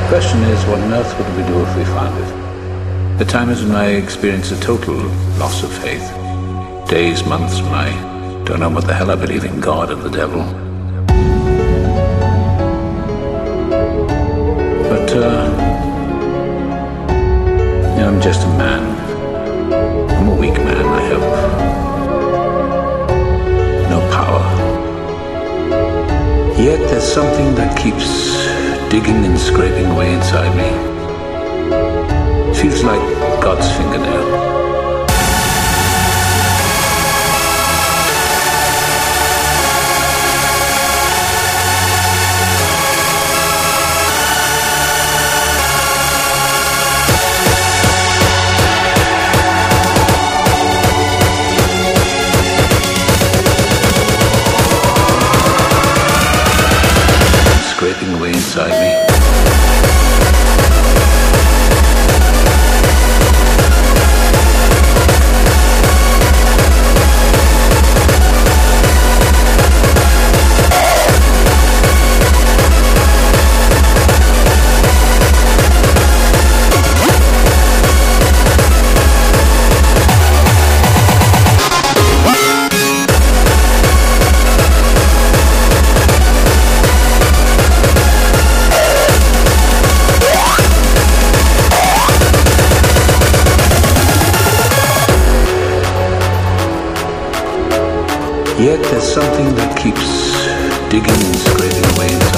Question is, what on earth would we do if we found it? The time is when I experience a total loss of faith. Days, months when I don't know what the hell I believe in, God and the devil. But, I'm just a man. I'm a weak man, I hope. No power. Yet there's something that keeps digging and scraping away inside me. Feels like God's fingernail. Scraping away inside me. Yet there's something that keeps digging and scraping away inside.